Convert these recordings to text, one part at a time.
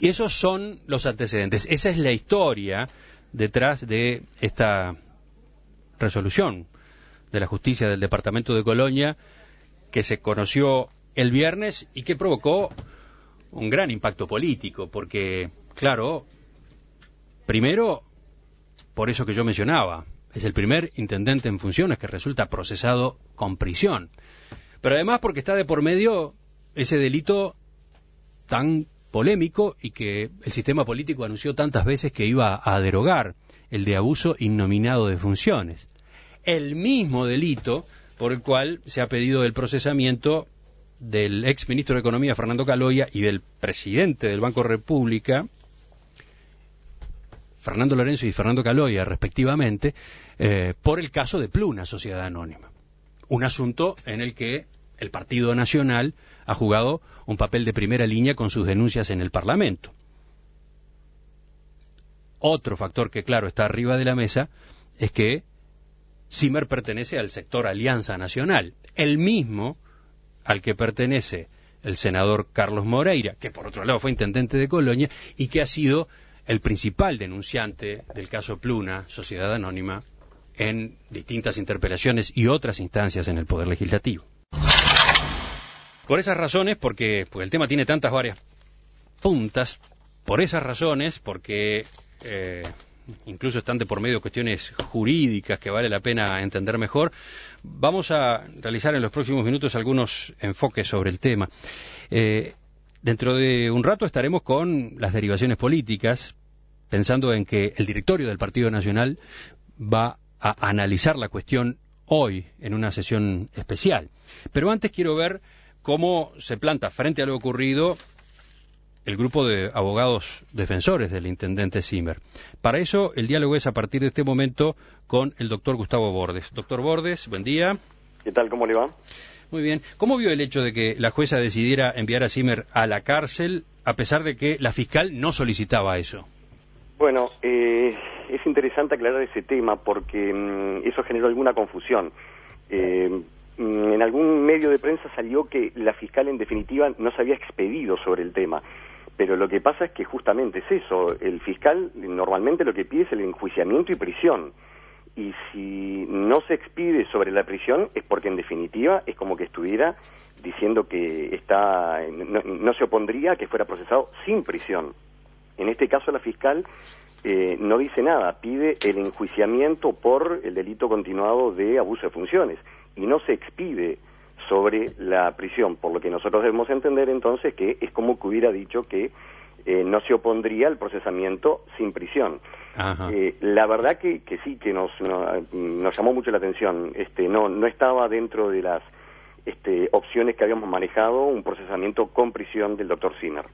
Y esos son los antecedentes. Esa es la historia detrás de esta resolución de la justicia del departamento de Colonia, que se conoció el viernes y que provocó un gran impacto político, porque, claro, primero, por eso que yo mencionaba, es el primer intendente en funciones que resulta procesado con prisión, pero además porque está de por medio ese delito tan polémico y que el sistema político anunció tantas veces que iba a derogar, el de abuso innominado de funciones. El mismo delito por el cual se ha pedido el procesamiento del ex ministro de Economía, Fernando Caloia, y del presidente del Banco República, Fernando Lorenzo y Fernando Caloia, respectivamente, por el caso de Pluna, Sociedad Anónima. Un asunto en el que el Partido Nacional ha jugado un papel de primera línea con sus denuncias en el Parlamento. Otro factor que, claro, está arriba de la mesa es que Zimmer pertenece al sector Alianza Nacional, el mismo al que pertenece el senador Carlos Moreira, que por otro lado fue intendente de Colonia y que ha sido el principal denunciante del caso Pluna, Sociedad Anónima, en distintas interpelaciones y otras instancias en el Poder Legislativo. Por esas razones, porque el tema tiene tantas varias puntas, por esas razones, porque incluso están de por medio cuestiones jurídicas que vale la pena entender mejor, vamos a realizar en los próximos minutos algunos enfoques sobre el tema. Dentro de un rato estaremos con las derivaciones políticas, pensando en que el directorio del Partido Nacional va a analizar la cuestión hoy en una sesión especial. Pero antes quiero ver cómo se planta frente a lo ocurrido el grupo de abogados defensores del intendente Zimmer. Para eso, el diálogo es a partir de este momento con el doctor Gustavo Bordes. Doctor Bordes, buen día. ¿Qué tal? ¿Cómo le va? Muy bien. ¿Cómo vio el hecho de que la jueza decidiera enviar a Zimmer a la cárcel, a pesar de que la fiscal no solicitaba eso? Bueno, es interesante aclarar ese tema porque eso generó alguna confusión. En algún medio de prensa salió que la fiscal en definitiva no se había expedido sobre el tema. Pero lo que pasa es que justamente es eso. El fiscal normalmente lo que pide es el enjuiciamiento y prisión. Y si no se expide sobre la prisión es porque en definitiva es como que estuviera diciendo que no se opondría a que fuera procesado sin prisión. En este caso la fiscal no dice nada, pide el enjuiciamiento por el delito continuado de abuso de funciones y no se expide sobre la prisión, por lo que nosotros debemos entender entonces que es como que hubiera dicho que no se opondría al procesamiento sin prisión. La verdad que sí, que nos llamó mucho la atención. No estaba dentro de las opciones que habíamos manejado un procesamiento con prisión del doctor Zimmer.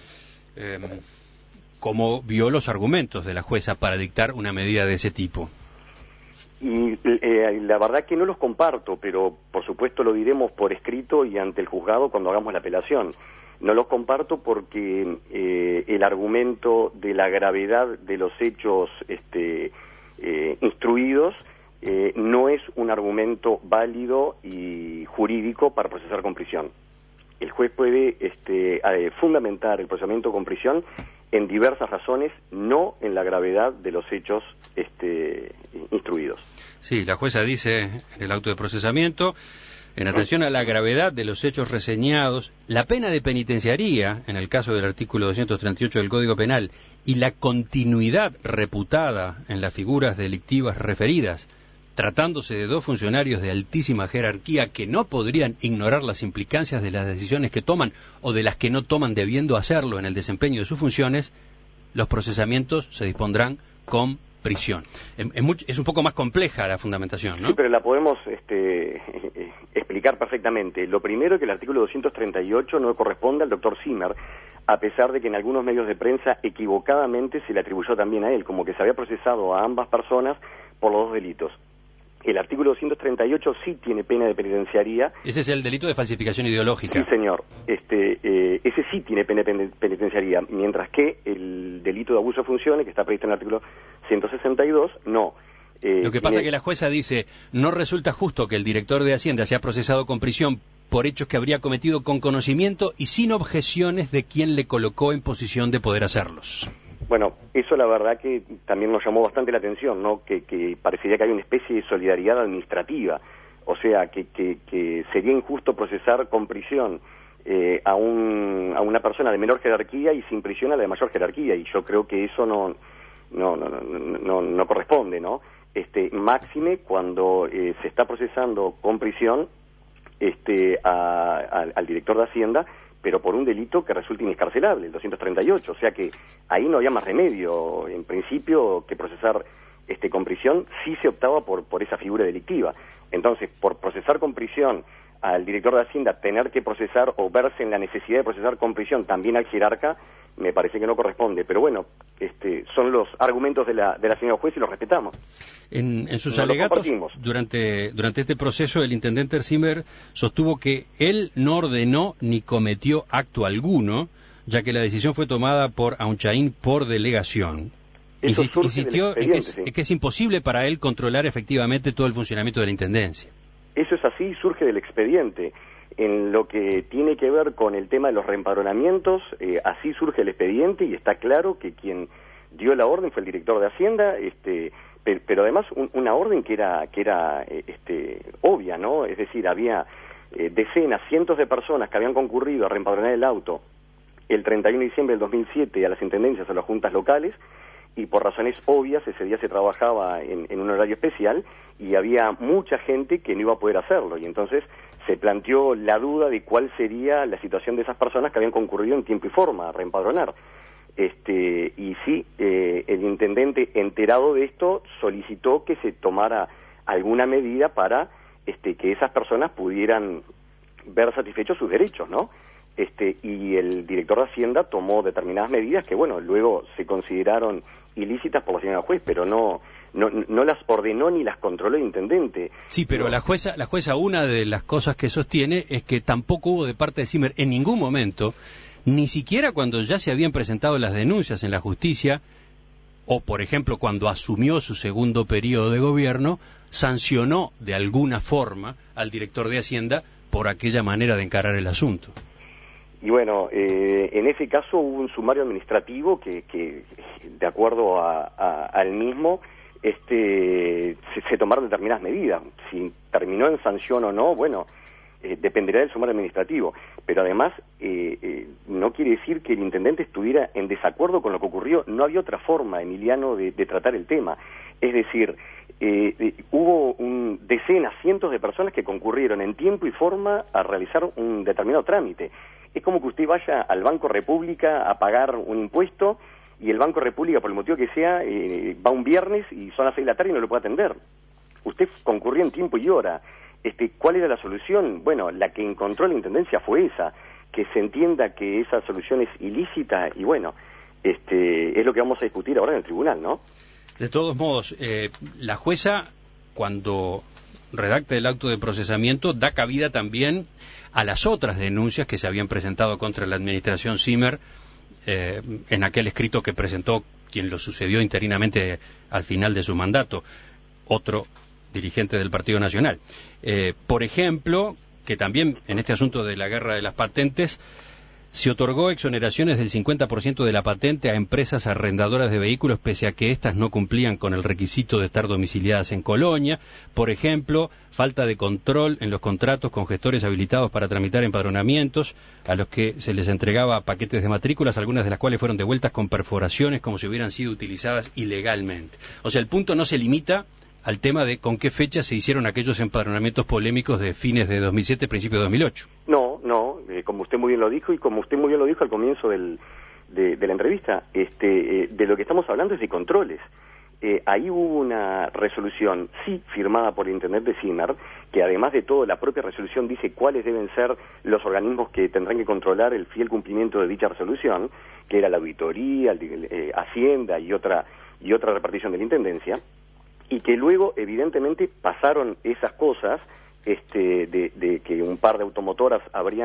¿Cómo vio los argumentos de la jueza para dictar una medida de ese tipo? Y la verdad que no los comparto, pero por supuesto lo diremos por escrito y ante el juzgado cuando hagamos la apelación. No los comparto porque el argumento de la gravedad de los hechos instruidos no es un argumento válido y jurídico para procesar con prisión. El juez puede fundamentar el procesamiento con prisión en diversas razones, no en la gravedad de los hechos instruidos. Sí, la jueza dice en el auto de procesamiento, en atención a la gravedad de los hechos reseñados, la pena de penitenciaría, en el caso del artículo 238 del Código Penal, y la continuidad reputada en las figuras delictivas referidas, tratándose de dos funcionarios de altísima jerarquía que no podrían ignorar las implicancias de las decisiones que toman o de las que no toman debiendo hacerlo en el desempeño de sus funciones, los procesamientos se dispondrán con prisión. Es un poco más compleja la fundamentación, ¿no? Sí, pero la podemos explicar perfectamente. Lo primero es que el artículo 238 no corresponde al doctor Zimmer, a pesar de que en algunos medios de prensa equivocadamente se le atribuyó también a él, como que se había procesado a ambas personas por los dos delitos. El artículo 238 sí tiene pena de penitenciaría. Ese es el delito de falsificación ideológica. Sí, señor. Ese sí tiene pena de penitenciaría, mientras que el delito de abuso de funciones, que está previsto en el artículo 162, no. Lo que pasa es que la jueza dice, no resulta justo que el director de Hacienda sea procesado con prisión por hechos que habría cometido con conocimiento y sin objeciones de quien le colocó en posición de poder hacerlos. Bueno, eso la verdad que también nos llamó bastante la atención, ¿no? Que parecería que hay una especie de solidaridad administrativa, o sea, que sería injusto procesar con prisión a una persona de menor jerarquía y sin prisión a la de mayor jerarquía, y yo creo que eso no corresponde, ¿no? Máxime cuando se está procesando con prisión al director de Hacienda, pero por un delito que resulta inescarcelable, el 238, o sea que ahí no había más remedio, en principio, que procesar con prisión. Sí se optaba por esa figura delictiva. Entonces, por procesar con prisión al director de Hacienda, tener que procesar o verse en la necesidad de procesar con prisión también al jerarca, me parece que no corresponde. Pero bueno, son los argumentos de la señora juez y los respetamos. En sus alegatos, durante este proceso, el intendente Zimmer sostuvo que él no ordenó ni cometió acto alguno, ya que la decisión fue tomada por Aunchaín por delegación. Insistió en que es imposible para él controlar efectivamente todo el funcionamiento de la Intendencia. Eso es así, surge del expediente. En lo que tiene que ver con el tema de los reempadronamientos, así surge el expediente y está claro que quien dio la orden fue el director de Hacienda, pero además una orden que era obvia, ¿no? Es decir, había decenas, cientos de personas que habían concurrido a reempadronar el auto el 31 de diciembre del 2007 a las intendencias, a las juntas locales, y por razones obvias ese día se trabajaba en un horario especial y había mucha gente que no iba a poder hacerlo, y entonces se planteó la duda de cuál sería la situación de esas personas que habían concurrido en tiempo y forma a reempadronar. Y sí, el intendente, enterado de esto, solicitó que se tomara alguna medida para que esas personas pudieran ver satisfechos sus derechos, ¿no? Y el director de Hacienda tomó determinadas medidas que, bueno, luego se consideraron ilícitas por la señora juez, pero no las ordenó ni las controló el intendente. Sí, pero la jueza, una de las cosas que sostiene es que tampoco hubo de parte de Zimmer en ningún momento, ni siquiera cuando ya se habían presentado las denuncias en la justicia, o por ejemplo cuando asumió su segundo periodo de gobierno, sancionó de alguna forma al director de Hacienda por aquella manera de encarar el asunto. Y bueno, en ese caso hubo un sumario administrativo que de acuerdo al mismo, se tomaron determinadas medidas. Si terminó en sanción o no, bueno, dependerá del sumario administrativo. Pero además, no quiere decir que el intendente estuviera en desacuerdo con lo que ocurrió. No había otra forma, Emiliano, de tratar el tema. Es decir, hubo decenas, cientos de personas que concurrieron en tiempo y forma a realizar un determinado trámite. Es como que usted vaya al Banco República a pagar un impuesto y el Banco República, por el motivo que sea, va un viernes y son las 6 de la tarde y no lo puede atender. Usted concurrió en tiempo y hora. ¿Cuál era la solución? Bueno, la que encontró la Intendencia fue esa, que se entienda que esa solución es ilícita y bueno, es lo que vamos a discutir ahora en el tribunal, ¿no? De todos modos, la jueza, cuando redacta el acto de procesamiento, da cabida también a las otras denuncias que se habían presentado contra la administración Zimmer en aquel escrito que presentó quien lo sucedió interinamente al final de su mandato, otro dirigente del Partido Nacional. Por ejemplo, que también en este asunto de la guerra de las patentes se otorgó exoneraciones del 50% de la patente a empresas arrendadoras de vehículos pese a que éstas no cumplían con el requisito de estar domiciliadas en Colonia. Por ejemplo, falta de control en los contratos con gestores habilitados para tramitar empadronamientos a los que se les entregaba paquetes de matrículas, algunas de las cuales fueron devueltas con perforaciones como si hubieran sido utilizadas ilegalmente. O sea, el punto no se limita al tema de con qué fecha se hicieron aquellos empadronamientos polémicos de fines de 2007, principios de 2008. No, como usted muy bien lo dijo y como usted muy bien lo dijo al comienzo de la entrevista, de lo que estamos hablando es de controles. Ahí hubo una resolución, sí, firmada por el intendente Zimmer, que además de todo la propia resolución dice cuáles deben ser los organismos que tendrán que controlar el fiel cumplimiento de dicha resolución, que era la auditoría, Hacienda y otra repartición de la Intendencia, y que luego evidentemente pasaron esas cosas de que un par de automotoras habrían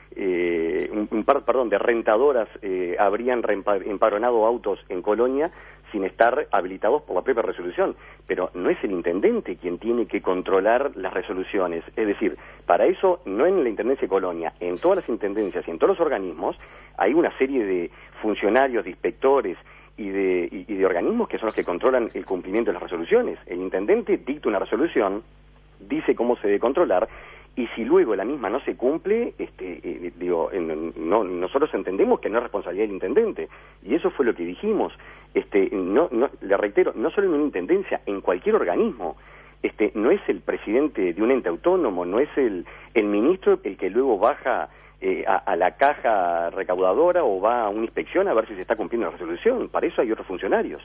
un par de rentadoras habrían empadronado autos en Colonia sin estar habilitados por la propia resolución. Pero no es el intendente quien tiene que controlar las resoluciones. Es decir, para eso, no en la Intendencia de Colonia, en todas las intendencias y en todos los organismos, hay una serie de funcionarios, de inspectores y de organismos que son los que controlan el cumplimiento de las resoluciones. El intendente dicta una resolución, dice cómo se debe controlar, y si luego la misma no se cumple, nosotros entendemos que no es responsabilidad del intendente, y eso fue lo que dijimos. Le reitero, no solo en una intendencia, en cualquier organismo. No es el presidente de un ente autónomo, no es el ministro el que luego baja a la caja recaudadora o va a una inspección a ver si se está cumpliendo la resolución. Para eso hay otros funcionarios.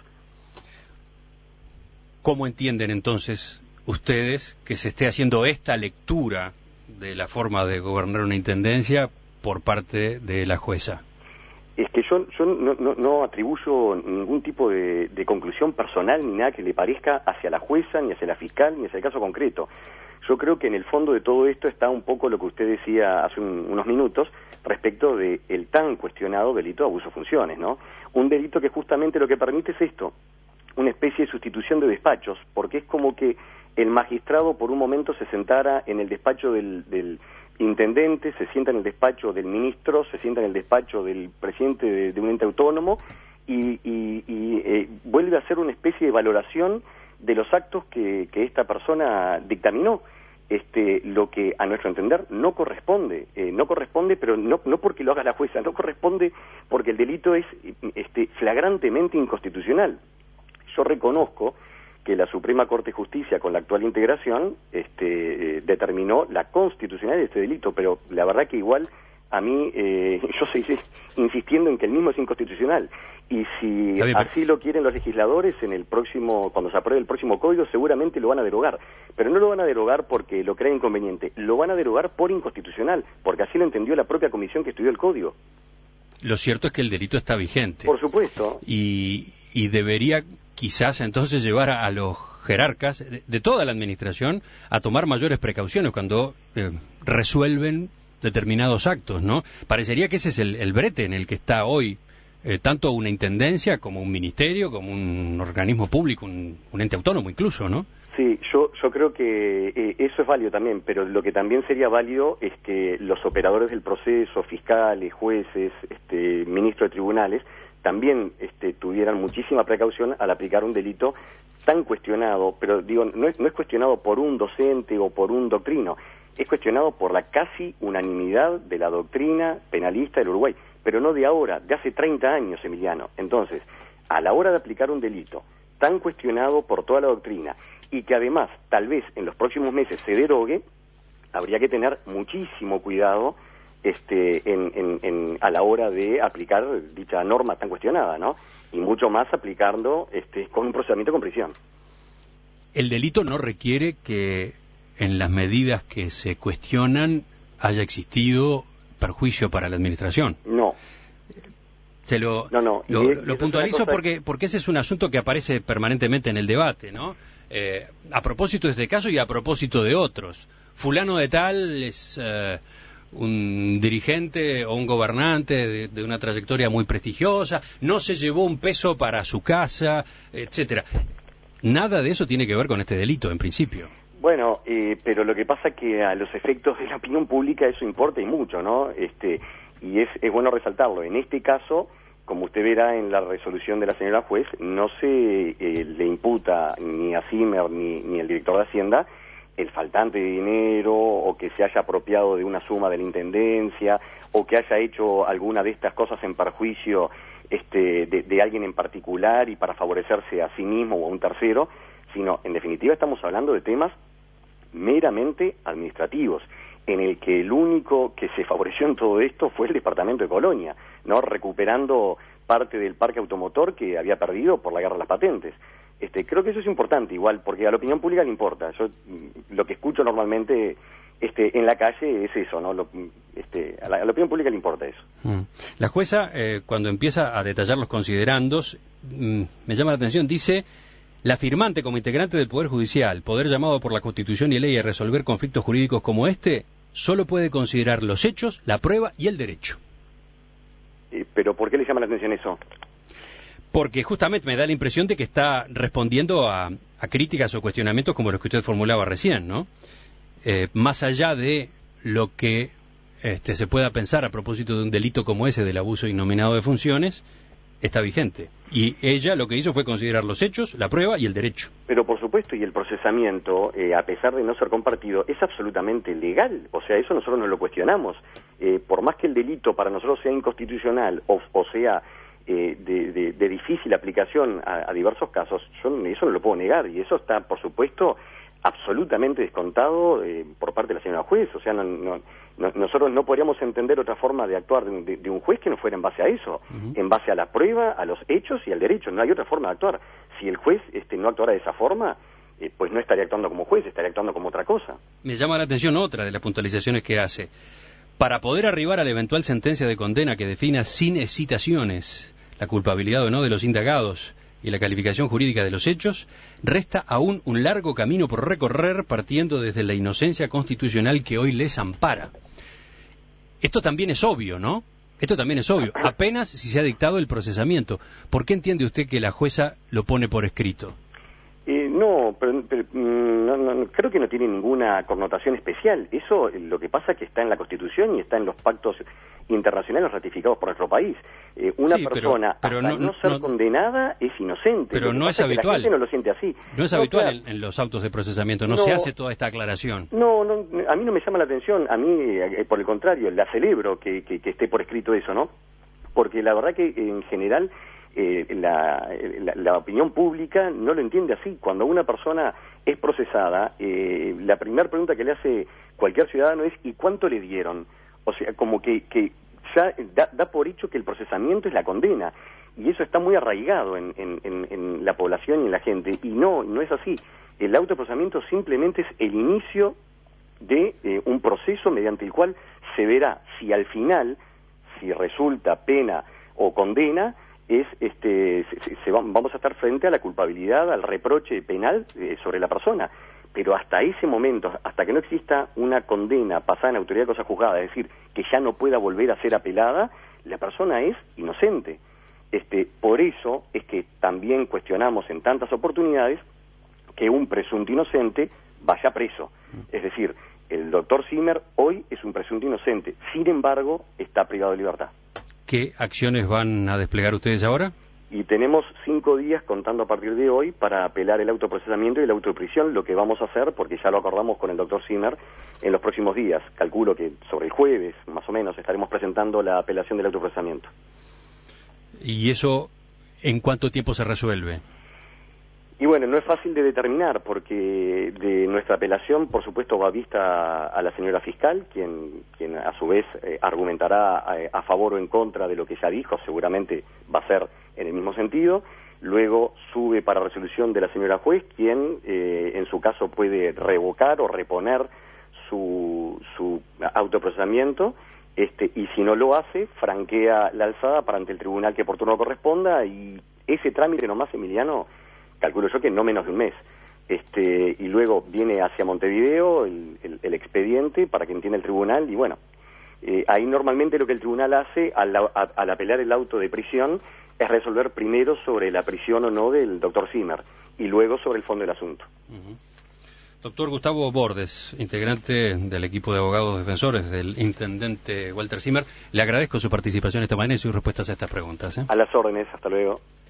¿Cómo entienden entonces ustedes que se esté haciendo esta lectura de la forma de gobernar una intendencia por parte de la jueza? Es que yo no atribuyo ningún tipo de conclusión personal ni nada que le parezca hacia la jueza, ni hacia la fiscal, ni hacia el caso concreto. Yo creo que en el fondo de todo esto está un poco lo que usted decía hace unos minutos respecto de el tan cuestionado delito de abuso de funciones, ¿no? Un delito que justamente lo que permite es esto, una especie de sustitución de despachos, porque es como que el magistrado por un momento se sentara en el despacho del intendente, se sienta en el despacho del ministro, se sienta en el despacho del presidente de un ente autónomo y vuelve a hacer una especie de valoración de los actos que esta persona dictaminó. Lo que a nuestro entender no corresponde, pero no porque lo haga la jueza, no corresponde porque el delito es flagrantemente inconstitucional. Yo reconozco que la Suprema Corte de Justicia, con la actual integración, determinó la constitucionalidad de este delito, pero la verdad que igual a mí, yo seguiré insistiendo en que el mismo es inconstitucional. Y si así lo quieren los legisladores, cuando se apruebe el próximo código, seguramente lo van a derogar. Pero no lo van a derogar porque lo creen inconveniente, lo van a derogar por inconstitucional, porque así lo entendió la propia comisión que estudió el código. Lo cierto es que el delito está vigente. Por supuesto. Y debería quizás entonces llevar a los jerarcas de toda la administración a tomar mayores precauciones cuando resuelven determinados actos, ¿no? Parecería que ese es el brete en el que está hoy tanto una intendencia como un ministerio, como un organismo público, un ente autónomo incluso, ¿no? Sí, yo creo que eso es válido también, pero lo que también sería válido es que los operadores del proceso, fiscales, jueces, ministros de tribunales, también tuvieran muchísima precaución al aplicar un delito tan cuestionado, pero digo, no es cuestionado por un docente o por un doctrino, es cuestionado por la casi unanimidad de la doctrina penalista del Uruguay, pero no de ahora, de hace 30 años, Emiliano. Entonces, a la hora de aplicar un delito tan cuestionado por toda la doctrina y que además tal vez en los próximos meses se derogue, habría que tener muchísimo cuidado a la hora de aplicar dicha norma tan cuestionada, ¿no? Y mucho más aplicando con un procedimiento con prisión. El delito no requiere que en las medidas que se cuestionan haya existido perjuicio para la administración. No. Lo puntualizo porque ese es un asunto que aparece permanentemente en el debate, ¿no? A propósito de este caso y a propósito de otros. Fulano de tal es un dirigente o un gobernante de una trayectoria muy prestigiosa, no se llevó un peso para su casa, etcétera. Nada de eso tiene que ver con este delito, en principio. Bueno, pero lo que pasa es que a los efectos de la opinión pública eso importa y mucho, ¿no? Y es bueno resaltarlo. En este caso, como usted verá en la resolución de la señora juez, no se le imputa ni a Zimmer ni al director de Hacienda el faltante de dinero o que se haya apropiado de una suma de la intendencia o que haya hecho alguna de estas cosas en perjuicio de alguien en particular y para favorecerse a sí mismo o a un tercero, sino en definitiva estamos hablando de temas meramente administrativos, en el que el único que se favoreció en todo esto fue el departamento de Colonia, ¿no? Recuperando parte del parque automotor que había perdido por la guerra de las patentes. Creo que eso es importante igual, porque a la opinión pública le importa. Yo lo que escucho normalmente en la calle es eso, ¿no? A la opinión pública le importa eso. La jueza, cuando empieza a detallar los considerandos, me llama la atención, dice: la firmante como integrante del Poder Judicial, poder llamado por la Constitución y ley a resolver conflictos jurídicos como este, solo puede considerar los hechos, la prueba y el derecho. ¿Pero por qué le llama la atención eso? Porque justamente me da la impresión de que está respondiendo a críticas o cuestionamientos como los que usted formulaba recién, ¿no? Más allá de lo que se pueda pensar a propósito de un delito como ese del abuso innominado de funciones, está vigente. Y ella lo que hizo fue considerar los hechos, la prueba y el derecho. Pero por supuesto, y el procesamiento, a pesar de no ser compartido, es absolutamente legal. O sea, eso nosotros no lo cuestionamos. Por más que el delito para nosotros sea inconstitucional o sea de difícil aplicación a diversos casos, yo eso no lo puedo negar. Y eso está, por supuesto, absolutamente descontado por parte de la señora juez. O sea, nosotros no podríamos entender otra forma de actuar de un juez que no fuera en base a eso, en base a la prueba, a los hechos y al derecho. No hay otra forma de actuar. Si el juez no actuara de esa forma, pues no estaría actuando como juez, estaría actuando como otra cosa. Me llama la atención otra de las puntualizaciones que hace. Para poder arribar a la eventual sentencia de condena que defina sin hesitaciones la culpabilidad o no de los indagados y la calificación jurídica de los hechos, resta aún un largo camino por recorrer partiendo desde la inocencia constitucional que hoy les ampara. Esto también es obvio, ¿no? Esto también es obvio. Apenas si se ha dictado el procesamiento. ¿Por qué entiende usted que la jueza lo pone por escrito? No, creo que no tiene ninguna connotación especial. Eso lo que pasa es que está en la Constitución y está en los pactos internacionales ratificados por nuestro país. Una persona, pero hasta no ser condenada, es inocente. Pero no es habitual. La gente no lo siente así. No es habitual en los autos de procesamiento, no se hace toda esta aclaración. No, a mí no me llama la atención. A mí, por el contrario, la celebro que esté por escrito eso, ¿no? Porque la verdad que en general la opinión pública no lo entiende así. Cuando una persona es procesada, la primera pregunta que le hace cualquier ciudadano es ¿y cuánto le dieron? O sea, como que ya da por hecho que el procesamiento es la condena, y eso está muy arraigado en la población y en la gente, y no es así. El autoprocesamiento simplemente es el inicio de un proceso mediante el cual se verá si al final, si resulta pena o condena, vamos a estar frente a la culpabilidad, al reproche penal sobre la persona. Pero hasta ese momento, hasta que no exista una condena pasada en autoridad de cosa juzgada, es decir, que ya no pueda volver a ser apelada, la persona es inocente. Por eso es que también cuestionamos en tantas oportunidades que un presunto inocente vaya preso. Es decir, el doctor Zimmer hoy es un presunto inocente, sin embargo, está privado de libertad. ¿Qué acciones van a desplegar ustedes ahora? Y tenemos 5 días contando a partir de hoy para apelar el autoprocesamiento y el auto de prisión, lo que vamos a hacer, porque ya lo acordamos con el doctor Zimmer, en los próximos días. Calculo que sobre el jueves, más o menos, estaremos presentando la apelación del autoprocesamiento. ¿Y eso en cuánto tiempo se resuelve? Y bueno, no es fácil de determinar, porque de nuestra apelación, por supuesto, va vista a la señora fiscal, quien a su vez argumentará a favor o en contra de lo que ya dijo, seguramente va a ser en el mismo sentido. Luego sube para resolución de la señora juez, quien en su caso puede revocar o reponer su autoprocesamiento, y si no lo hace, franquea la alzada para ante el tribunal que por turno corresponda, y ese trámite nomás, Emiliano, calculo yo que no menos de un mes. Y luego viene hacia Montevideo el expediente para que entienda el tribunal, y bueno, ahí normalmente lo que el tribunal hace al apelar el auto de prisión es resolver primero sobre la prisión o no del doctor Zimmer y luego sobre el fondo del asunto. Doctor Gustavo Bordes, integrante del equipo de abogados defensores del intendente Walter Zimmer, le agradezco su participación esta mañana y sus respuestas a estas preguntas. A las órdenes, hasta luego.